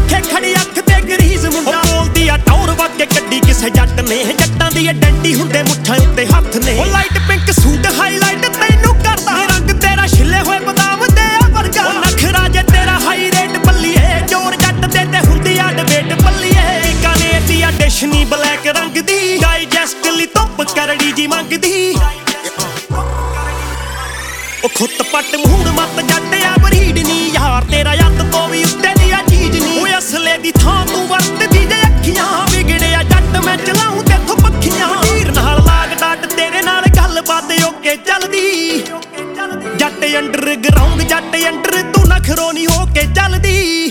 ਰੱਖੇ ਖੜੀ ਅੱਖ ਤੇ ਗਰੀਜ਼ ਮੁੰਡਾ ਬੋਲਦੀ ਆ ਟੌਰ ਵਾਕੇ ਕੱਢੀ ਕਿਸੇ ਜੱਟ ਨੇ ਜੱਟਾਂ ਦੀ ਡੰਡੀ ਹੁੰਦੇ ਮੁੱਠਾਂ ਉੱਤੇ ਹੱਥ ਨੇ ਉਹ ਲਾਈਟ ਪਿੰਕ ਸੂਟ ਹਾਈਲਾਈਟ ਤੈਨੂੰ ਕਰਦਾ ਰੰਗ ਤੇਰਾ ਛਿੱਲੇ ਹੋਏ ਬਦਾਮ ਦੇ ਵਰਗਾ ਉਹ ਨਖਰਾ ਜੇ ਤੇਰਾ ਹਾਈ ਰੇਟ ਬੱਲੀਏ ਜੋਰ ਜੱਟ ਦੇ ਤੇ ਹੁੰਦੀ ਆ ਡਿਬੇਟ ਬੱਲੀਏ ਕਾਨੇ ਦੀ ਆ ਡਿਸ਼ ਨੀ ਬਲੈਕ ਰੰਗ ਦੀ ਡਾਈਜੈਸਟ ਲਈ ਧੁੱਪ ਕਰੜੀ ਜੀ ਮੰਗਦੀ ਉਹ ਖੁੱਤ ਪੱਟ ਮੂੜ ਮੱਤ ਜੱਟ ਆ ਬਰੀਡ ਨੀ ਯਾਰ ਤੇਰਾ ਯੱਤ ਤੋਂ ਵੀ ਉੱਤੇ ਦੀ ਆ ਚੀਜ਼ ਨੀ ਓਏ ਅਸਲੇ ਦੀ ਥਾਂ ਤੂੰ ਵਰਤਦੀ ਜੇ ਅੱਖੀਆਂ ਵਿਗੜਿਆ ਜੱਟ ਮੈਂ ਚਲਾਉਂ ਤੇਥੋਂ ਪੱਖੀਆਂ ਹੀਰ ਨਾਲ ਲਾਗ ਡਾਟ ਤੇਰੇ ਨਾਲ ਗੱਲਬਾਤ ਓਕੇ ਚੱਲਦੀ ਜੱਟ ਅੰਡਰਗਰਾਉਂਡ ਜੱਟ ਅੰਡਰ ਤੂੰ ਨਖਰੋ ਨੀ ਹੋ ਕੇ ਚੱਲਦੀ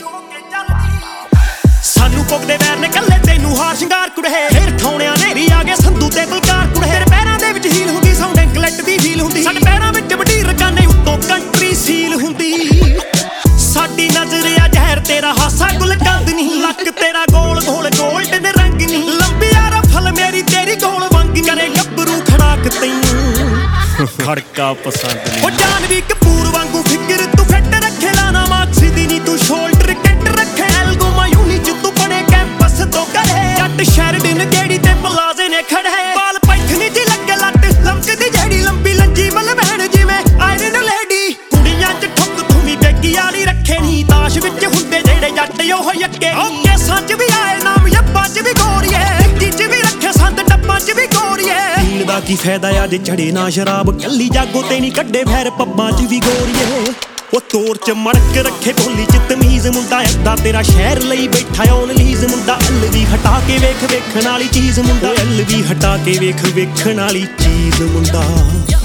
ਸਾਨੂੰ ਪੁੱਗਦੇ ਵੈਰ ਨੇ ਕੱਲੇ ਤੈਨੂੰ ਹਾਰ ਸ਼ਿੰਗਾਰ ਕੁੜੇ ਫੇਰ ਠਾਉਣਿਆਂ ਨੇ ਵੀ ਆ ਗਏ ਸੰਧੂ ਤੇ ਬਲਕਾਰ ਕੁੜੇ ਤੇਰੇ ਪੈਰਾਂ ਦੇ ਵਿੱਚ ਹੀਲ ਹੁੰਦੀ ਸਾਊਂਡ ਇੰਕਲੈਕਟ ਦੀ ਫੀਲ ਹੁੰਦੀ ਸਾਡੇ ਪੈਰਾਂ ਵਿੱਚ ਵੱਡੀ ਰਕਾਨੇ ਉੱਤੋਂ ਕੰਟਰੀ ਸੀਲ ਹੁੰਦੀ ਸਾਡੀ ਨਜ਼ਰ ਆ ਜ਼ਹਿਰ ਤੇਰਾ ਹਾਸਾ ਗੁਲਕੰਦ ਨਹੀਂ ਲੱਕ ਤੇਰਾ ਗੋਲ ਗੋਲ ਗੋਲਡਨ ਰੰਗ ਨਹੀਂ ਲੰਬੀ ਆ ਰਫਲ ਮੇਰੀ ਤੇਰੀ ਗੋਲ ਵੰਗ ਕਰੇ ਗੱਭਰੂ ਖੜਾਕ ਤੈਨੂੰ ਖੜਕਾ ਪਸੰਦ ਨਹੀਂ ਉਹ ਜਾਨਵੀ ਕਪੂਰ ਵਾਂਗੂ ਫਿਕਰ ਤੂੰ ਫਿੱਟ ਰੱਖੇ ਲਾਣਾ ਮਾਕਸੀ ਦੀ ਨੀ ਤੂੰ ਸ਼ੋਲਡਰ ਕਿੱਟ ਰੱਖੇ ਐਲਗੋ ਮਾਯੂਨੀ ਚ ਤੂੰ ਬਣੇ ਕੈਂਪਸ ਤੋਂ ਕਰੇ ਜੱਟ ਸ਼ੈਰਡਨ ਜਿਹੜੀ ਤੇ ਪਲਾਜ਼ੇ ਨੇ ਖੜੇ ਬਾਲ ਪੈਠਨੀ ਜੀ ਲੱਗੇ ਲੱਟ ਲੰਕਦੀ ਜਿਹੜੀ ਲੰਬੀ ਲੰਜੀ ਮਲ ਬਹਿਣ ਜਿਵੇਂ ਆਇਰਨ ਲੇਡੀ ਕੁੜੀਆਂ ਚ ਠੁੱਕ ਤੂੰ ਵੀ ਬੇਗੀ ਵਾਲੀ ਰੱਖੇ ਨੀ ਤਾਸ਼ ਵਿੱਚ ਹੁੰਦੇ ਜਿਹੜੇ ਜੱਟ ਉਹ ਯੱਕੇ ਓਕੇ ਸੱਚ ਵੀ ਆਏ ਨਾਮ ਯੱਬਾਂ ਚ ਵੀ ਗੋਰੀਏ ਟਿੱਕੀ ਚ ਵੀ ਰੱਖੇ ਸੰਦ ਡੱਬਾਂ ਚ ਵੀ ਗੋਰੀਏ ਪੀਣ ਦਾ ਕੀ ਫਾਇਦਾ ਆ ਜੇ ਚੜੇ ਨਾ ਸ਼ਰਾਬ ਕੱਲੀ ਜਾਗੋ ਤੇ ਨੀ ਕੱਢੇ ਫੈਰ ਪੱਬਾਂ ਚ ਵੀ ਗੋਰੀਏ ਉਹ ਤੋਰ ਚ ਮੜਕ ਰੱਖੇ ਬੋਲੀ ਚ ਤਮੀਜ਼ ਮੁੰਡਾ ਏਦਾਂ ਤੇਰਾ ਸ਼ਹਿਰ ਲਈ ਬੈਠਾ ਔਨ ਲੀਜ਼ ਮੁੰਡਾ ਐਲ ਵੀ ਹਟਾ ਕੇ ਵੇਖ ਵੇਖਣ ਵਾਲੀ ਚੀਜ਼ ਮੁੰਡਾ ਐਲ ਵੀ ਹਟਾ ਕੇ ਵੇਖ ਵੇਖਣ ਵਾਲੀ ਚੀਜ਼ ਮੁੰਡਾ